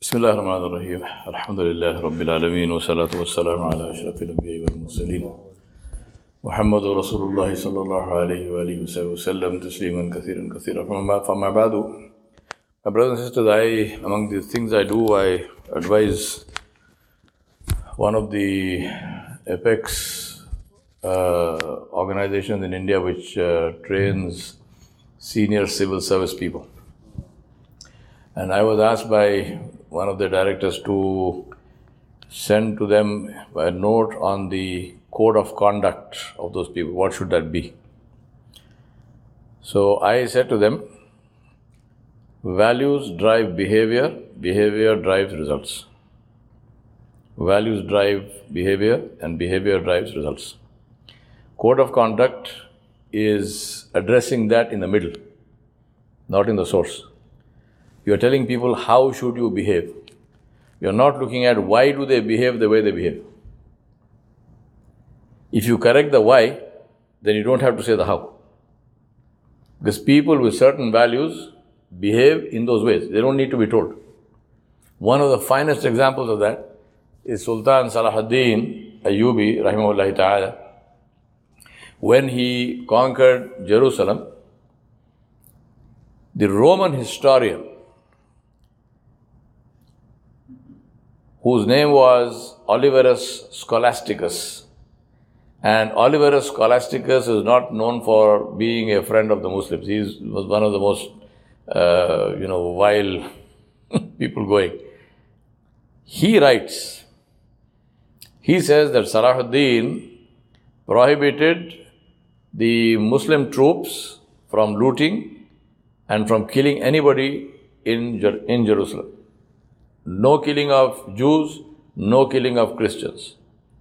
بسم الله الرحمن الرحيم الحمد لله رب العالمين والصلاة والسلام على أشرف الأنبياء والمرسلين محمد رسول الله صلى الله عليه وآله وسلم تسليما كثيرا فما بعد. My brothers and sisters, among the things I do, I advise one of the apex organizations in India which trains senior civil service people. And I was asked by one of the directors to send to them a note on the code of conduct of those people. What should that be? So I said to them, values drive behavior, behavior drives results. Values drive behavior and behavior drives results. Code of conduct is addressing that in the middle, not in the source. You are telling people how should you behave. You are not looking at why do they behave the way they behave. If you correct the why, then you don't have to say the how. Because people with certain values behave in those ways. They don't need to be told. One of the finest examples of that is Sultan Salahuddin Ayyubi, rahimahullah ta'ala. When he conquered Jerusalem, the Roman historian, whose name was Oliverus Scholasticus. And Oliverus Scholasticus is not known for being a friend of the Muslims. He was one of the most, vile people going. He writes, he says that Salahuddin prohibited the Muslim troops from looting and from killing anybody in Jerusalem. No killing of Jews, no killing of Christians.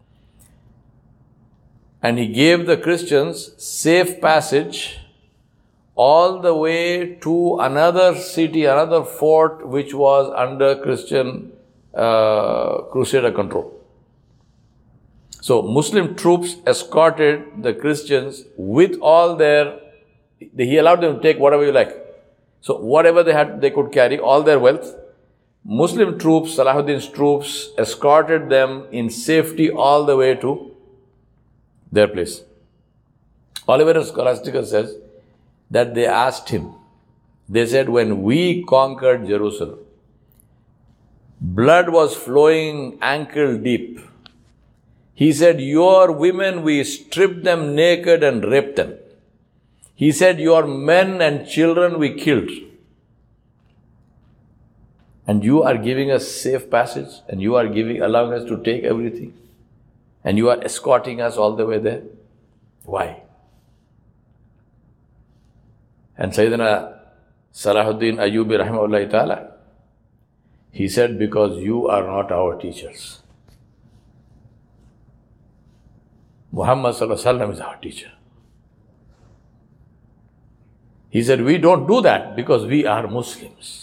And he gave the Christians safe passage all the way to another city, another fort which was under Christian Crusader control. So Muslim troops escorted the Christians with all he allowed them to take whatever you like. So whatever they had, they could carry, all their wealth. Muslim troops, Salahuddin's troops, escorted them in safety all the way to their place. Oliverus Scholasticus says that they asked him, they said, when we conquered Jerusalem, blood was flowing ankle deep. He said, your women, we stripped them naked and raped them. He said, your men and children we killed. And you are giving us safe passage, and you are allowing us to take everything, and you are escorting us all the way there. Why? And Sayyidina Salahuddin Ayyubi rahimahullah ta'ala, he said, because you are not our teachers. Muhammad sallallahu alaihi wasallam is our teacher. He said, we don't do that because we are Muslims.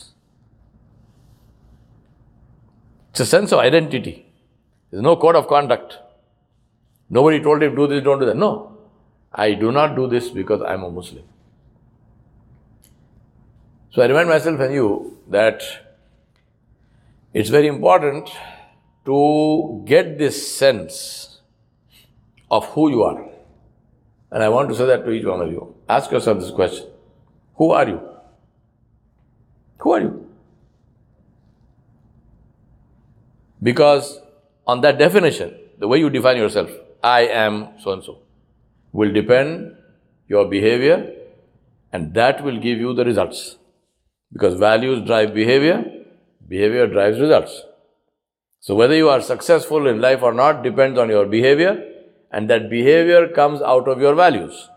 It's a sense of identity. There's no code of conduct. Nobody told him, do this, don't do that. No. I do not do this because I'm a Muslim. So I remind myself and you that it's very important to get this sense of who you are. And I want to say that to each one of you. Ask yourself this question. Who are you? Who are you? Because on that definition, the way you define yourself, I am so-and-so, will depend your behavior, and that will give you the results. Because values drive behavior, behavior drives results. So whether you are successful in life or not depends on your behavior, and that behavior comes out of your values.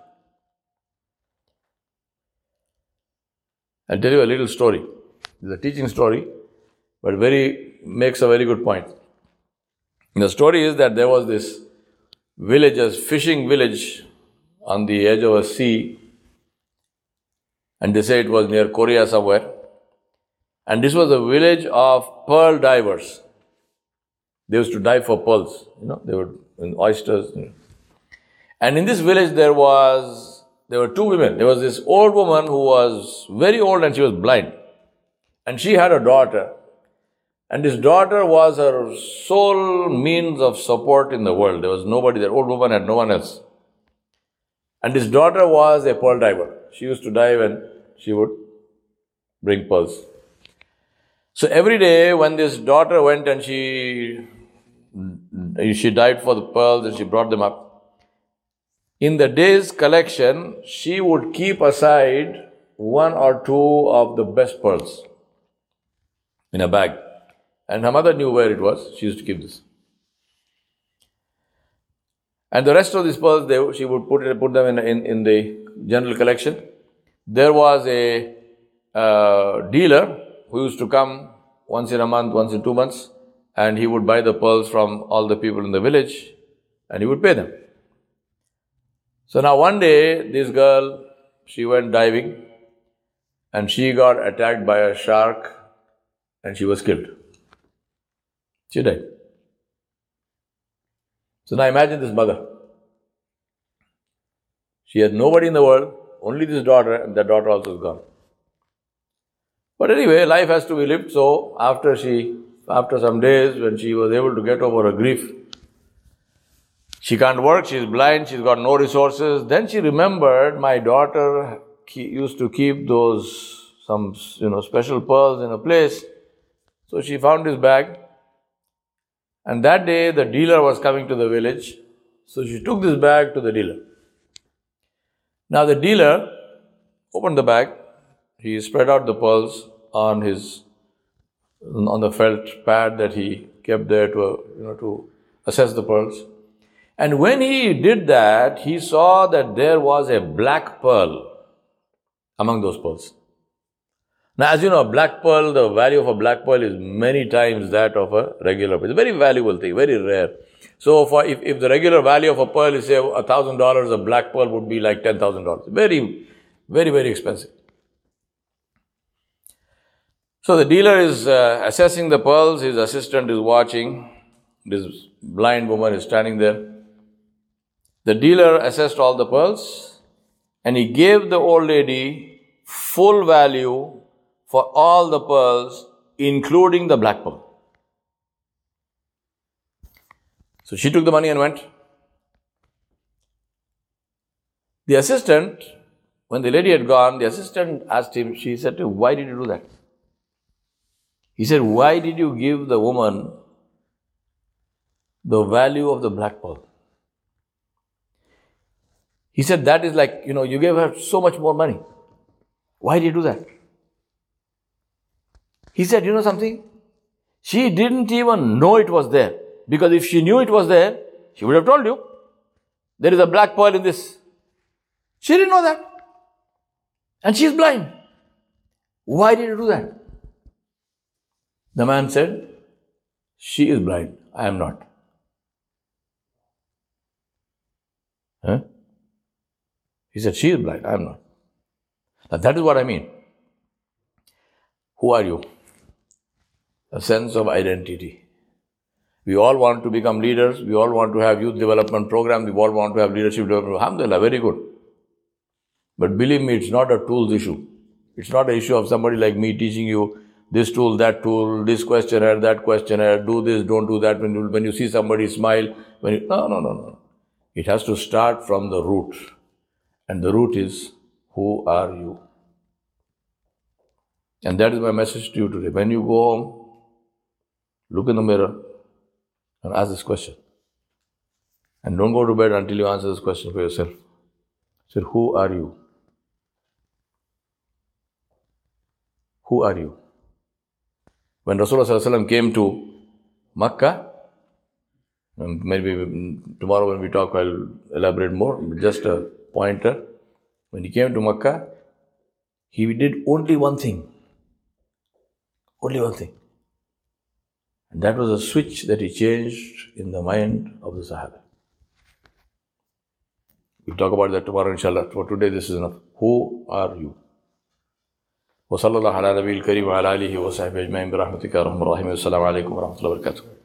I'll tell you a little story. It's a teaching story, but makes a very good point. The story is that there was this fishing village on the edge of a sea, and they say it was near Korea somewhere. And this was a village of pearl divers. They used to dive for pearls, they were in oysters. And in this village there were two women. There was this old woman who was very old and she was blind. And she had a daughter. And his daughter was her sole means of support in the world. There was nobody, that old woman had no one else. And his daughter was a pearl diver. She used to dive and she would bring pearls. So every day when this daughter went and she dived for the pearls and she brought them up, in the day's collection, she would keep aside one or two of the best pearls in a bag. And her mother knew where it was. She used to keep this. And the rest of these pearls, she would put them in the general collection. There was a dealer who used to come once in a month, once in 2 months, and he would buy the pearls from all the people in the village and he would pay them. So now one day, this girl, she went diving and she got attacked by a shark and she was killed. She died. So now imagine this mother. She had nobody in the world, only this daughter, and that daughter also is gone. But anyway, life has to be lived. So after some days, when she was able to get over her grief, she can't work, she's blind, she's got no resources. Then she remembered my daughter used to keep some special pearls in a place. So she found this bag. And that day, the dealer was coming to the village. So she took this bag to the dealer. Now the dealer opened the bag. He spread out the pearls on the felt pad that he kept there to assess the pearls. And when he did that, he saw that there was a black pearl among those pearls. Now, as you know, a black pearl, the value of a black pearl is many times that of a regular pearl. It's a very valuable thing, very rare. So if the regular value of a pearl is say $1,000, a black pearl would be like $10,000. Very, very, very expensive. So the dealer is assessing the pearls, his assistant is watching, this blind woman is standing there. The dealer assessed all the pearls and he gave the old lady full value for all the pearls, including the black pearl. So she took the money and went. The assistant, when the lady had gone, the assistant asked him, she said to him, why did you do that? He said, why did you give the woman the value of the black pearl? He said, that is like, you gave her so much more money. Why did you do that? He said, you know something? She didn't even know it was there. Because if she knew it was there, she would have told you. There is a black pearl in this. She didn't know that. And she is blind. Why did you do that? The man said, she is blind. I am not. Huh? He said, she is blind. I am not. Now that is what I mean. Who are you? A sense of identity. We all want to become leaders. We all want to have youth development programs. We all want to have leadership development. Alhamdulillah, very good. But believe me, it's not a tools issue. It's not an issue of somebody like me teaching you this tool, that tool, this questionnaire, that questionnaire, do this, don't do that. When you see somebody smile, no. It has to start from the root. And the root is, who are you? And that is my message to you today. When you go home, look in the mirror and ask this question. And don't go to bed until you answer this question for yourself. Say, who are you? Who are you? When Rasulullah ﷺ came to Makkah, and maybe tomorrow when we talk I'll elaborate more, just a pointer. When he came to Makkah, he did only one thing. Only one thing. And that was a switch that he changed in the mind of the Sahaba. We'll talk about that tomorrow, inshallah. For today, this is enough. Who are you? وصلى الله على نبي الكريم وعلى آله وصحبه أجمعين برحمتك يا أرحم الراحمين. والسلام عليكم ورحمة الله وبركاته.